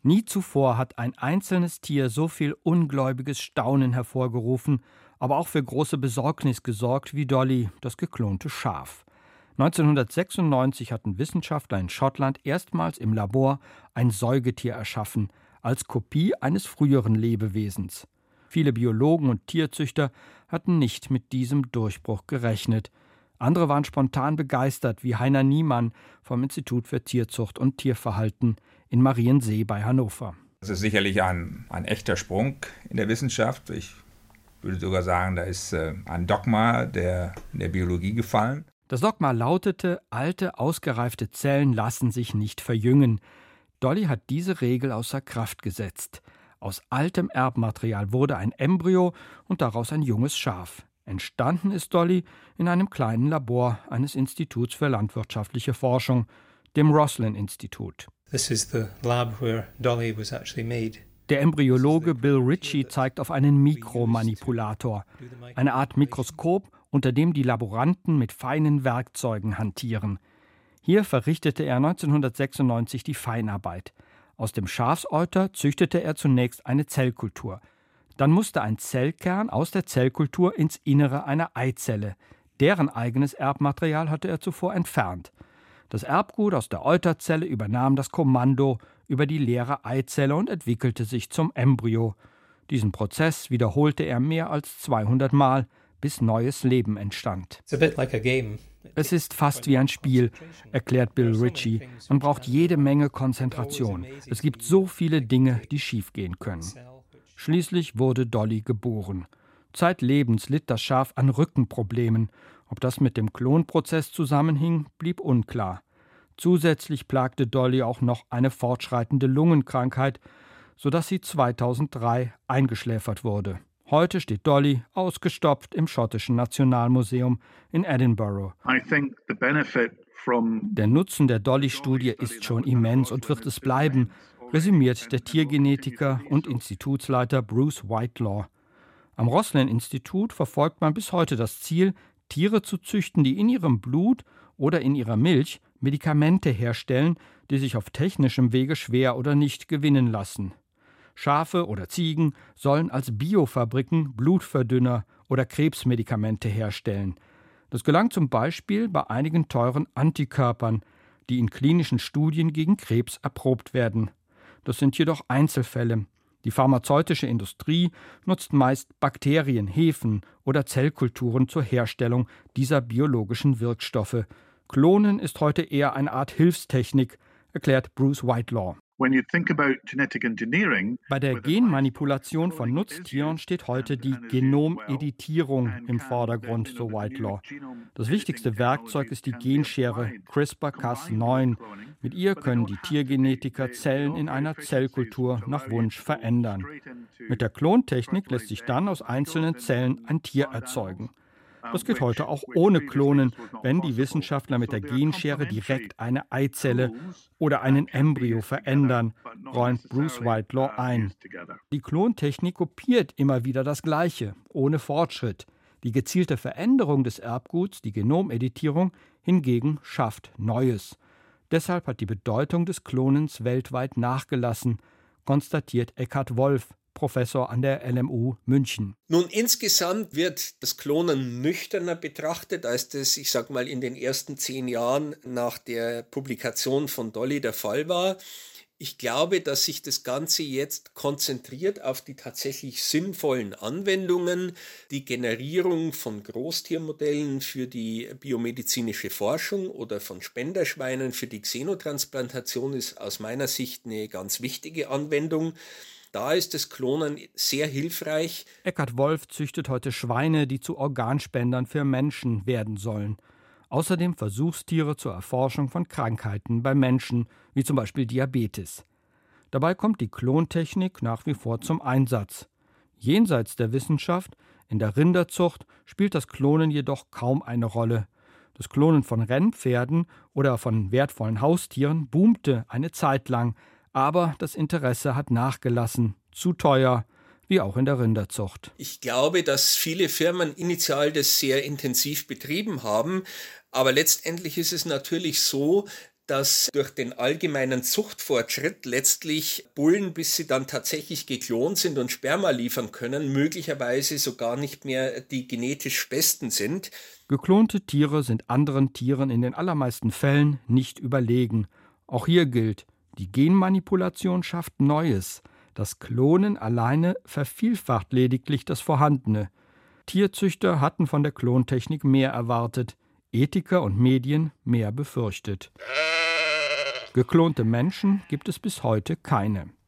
Nie zuvor hat ein einzelnes Tier so viel ungläubiges Staunen hervorgerufen, aber auch für große Besorgnis gesorgt wie Dolly, das geklonte Schaf. 1996 hatten Wissenschaftler in Schottland erstmals im Labor ein Säugetier erschaffen, als Kopie eines früheren Lebewesens. Viele Biologen und Tierzüchter hatten nicht mit diesem Durchbruch gerechnet. Andere waren spontan begeistert, wie Heiner Niemann vom Institut für Tierzucht und Tierverhalten in Mariensee bei Hannover. Das ist sicherlich ein echter Sprung in der Wissenschaft. Ich würde sogar sagen, da ist ein Dogma in der Biologie gefallen. Das Dogma lautete, alte, ausgereifte Zellen lassen sich nicht verjüngen. Dolly hat diese Regel außer Kraft gesetzt. Aus altem Erbmaterial wurde ein Embryo und daraus ein junges Schaf. Entstanden ist Dolly in einem kleinen Labor eines Instituts für landwirtschaftliche Forschung, dem Roslin-Institut. This is the lab where Dolly was actually made. Der Embryologe Bill Ritchie zeigt auf einen Mikromanipulator, eine Art Mikroskop, unter dem die Laboranten mit feinen Werkzeugen hantieren. Hier verrichtete er 1996 die Feinarbeit. Aus dem Schafsäuter züchtete er zunächst eine Zellkultur. Dann musste ein Zellkern aus der Zellkultur ins Innere einer Eizelle. Deren eigenes Erbmaterial hatte er zuvor entfernt. Das Erbgut aus der Euterzelle übernahm das Kommando über die leere Eizelle und entwickelte sich zum Embryo. Diesen Prozess wiederholte er mehr als 200 Mal, bis neues Leben entstand. Es ist fast wie ein Spiel, erklärt Bill Ritchie. Man braucht jede Menge Konzentration. Es gibt so viele Dinge, die schiefgehen können. Schließlich wurde Dolly geboren. Zeitlebens litt das Schaf an Rückenproblemen. Ob das mit dem Klonprozess zusammenhing, blieb unklar. Zusätzlich plagte Dolly auch noch eine fortschreitende Lungenkrankheit, sodass sie 2003 eingeschläfert wurde. Heute steht Dolly ausgestopft im Schottischen Nationalmuseum in Edinburgh. Der Nutzen der Dolly-Studie ist schon immens und wird es bleiben, resümiert der Tiergenetiker und Institutsleiter Bruce Whitelaw. Am Roslin-Institut verfolgt man bis heute das Ziel, Tiere zu züchten, die in ihrem Blut oder in ihrer Milch Medikamente herstellen, die sich auf technischem Wege schwer oder nicht gewinnen lassen. Schafe oder Ziegen sollen als Biofabriken Blutverdünner oder Krebsmedikamente herstellen. Das gelang zum Beispiel bei einigen teuren Antikörpern, die in klinischen Studien gegen Krebs erprobt werden. Das sind jedoch Einzelfälle. Die pharmazeutische Industrie nutzt meist Bakterien, Hefen oder Zellkulturen zur Herstellung dieser biologischen Wirkstoffe. Klonen ist heute eher eine Art Hilfstechnik, erklärt Bruce Whitelaw. Bei der Genmanipulation von Nutztieren steht heute die Genomeditierung im Vordergrund, so Whitelaw. Das wichtigste Werkzeug ist die Genschere CRISPR-Cas9. Mit ihr können die Tiergenetiker Zellen in einer Zellkultur nach Wunsch verändern. Mit der Klontechnik lässt sich dann aus einzelnen Zellen ein Tier erzeugen. Das geht heute auch ohne Klonen, wenn die Wissenschaftler mit der Genschere direkt eine Eizelle oder einen Embryo verändern, räumt Bruce Whitelaw ein. Die Klontechnik kopiert immer wieder das Gleiche, ohne Fortschritt. Die gezielte Veränderung des Erbguts, die Genomeditierung, hingegen schafft Neues. Deshalb hat die Bedeutung des Klonens weltweit nachgelassen, konstatiert Eckhard Wolf, Professor an der LMU München. Nun, insgesamt wird das Klonen nüchterner betrachtet, als das, ich sag mal, in den ersten 10 Jahren nach der Publikation von Dolly der Fall war. Ich glaube, dass sich das Ganze jetzt konzentriert auf die tatsächlich sinnvollen Anwendungen. Die Generierung von Großtiermodellen für die biomedizinische Forschung oder von Spenderschweinen für die Xenotransplantation ist aus meiner Sicht eine ganz wichtige Anwendung. Da ist das Klonen sehr hilfreich. Eckhard Wolf züchtet heute Schweine, die zu Organspendern für Menschen werden sollen. Außerdem Versuchstiere zur Erforschung von Krankheiten bei Menschen, wie zum Beispiel Diabetes. Dabei kommt die Klontechnik nach wie vor zum Einsatz. Jenseits der Wissenschaft, in der Rinderzucht, spielt das Klonen jedoch kaum eine Rolle. Das Klonen von Rennpferden oder von wertvollen Haustieren boomte eine Zeit lang, aber das Interesse hat nachgelassen. Zu teuer, wie auch in der Rinderzucht. Ich glaube, dass viele Firmen initial das sehr intensiv betrieben haben, aber letztendlich ist es natürlich so, dass durch den allgemeinen Zuchtfortschritt letztlich Bullen, bis sie dann tatsächlich geklont sind und Sperma liefern können, möglicherweise sogar nicht mehr die genetisch besten sind. Geklonte Tiere sind anderen Tieren in den allermeisten Fällen nicht überlegen. Auch hier gilt, die Genmanipulation schafft Neues. Das Klonen alleine vervielfacht lediglich das Vorhandene. Tierzüchter hatten von der Klontechnik mehr erwartet, Ethiker und Medien mehr befürchtet. Geklonte Menschen gibt es bis heute keine.